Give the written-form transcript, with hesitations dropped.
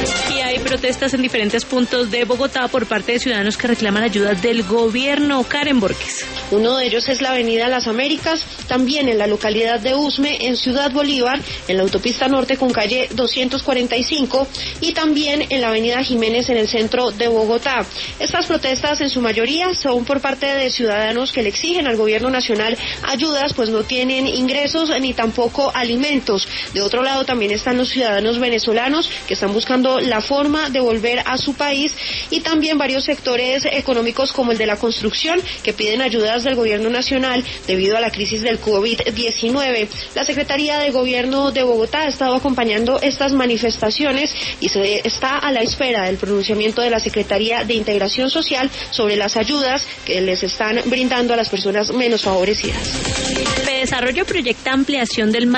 Y hay protestas en diferentes puntos de Bogotá por parte de ciudadanos que reclaman ayuda del gobierno. Karen Borges. Uno de ellos es la avenida Las Américas, también en la localidad de Usme, en Ciudad Bolívar, en la autopista norte con calle 245 y también en la avenida Jiménez en el centro de Bogotá. Estas protestas en su mayoría son por parte de ciudadanos que le exigen al gobierno nacional ayudas, pues no tienen ingresos ni tampoco alimentos. De otro lado también están los ciudadanos venezolanos que están buscando la forma de volver a su país y también varios sectores económicos como el de la construcción que piden ayudas del gobierno nacional debido a la crisis del COVID-19. La Secretaría de Gobierno de Bogotá ha estado acompañando estas manifestaciones y se está a la espera del pronunciamiento de la Secretaría de Integración Social sobre las ayudas que les están brindando a las personas menos favorecidas. Desarrollo proyecta ampliación del